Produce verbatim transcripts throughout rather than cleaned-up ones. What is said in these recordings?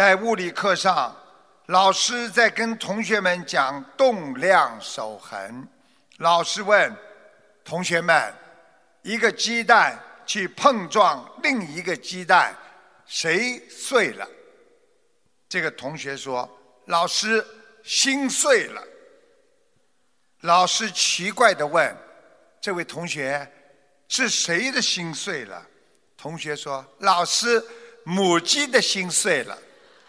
在物理课上，老师在跟同学们讲动量守恒。老师问同学们，一个鸡蛋去碰撞另一个鸡蛋，谁碎了？这个同学说，老师，心碎了。老师奇怪地问这位同学，是谁的心碎了？同学说，老师，母鸡的心碎了。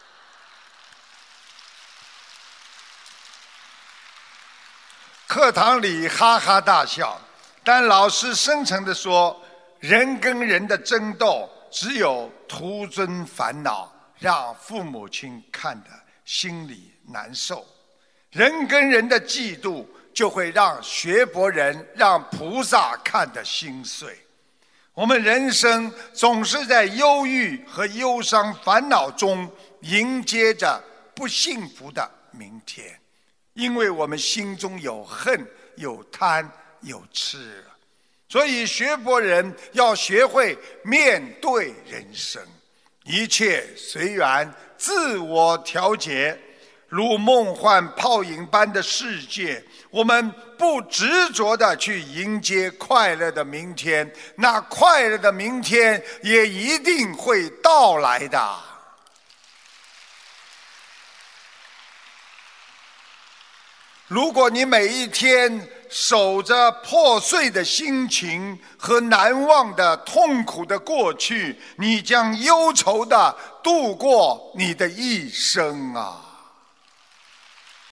课堂里哈哈大笑，但老师深沉地说，人跟人的争斗只有徒增烦恼，让父母亲看得心里难受。人跟人的嫉妒就会让学佛人、让菩萨看得心碎。我们人生总是在忧郁和忧伤、烦恼中迎接着不幸福的明天，因为我们心中有恨、有贪、有痴。所以学佛人要学会面对人生，一切随缘，自我调节。如梦幻泡影般的世界，我们不执着地去迎接快乐的明天，那快乐的明天也一定会到来的。如果你每一天守着破碎的心情和难忘的痛苦的过去，你将忧愁地度过你的一生啊！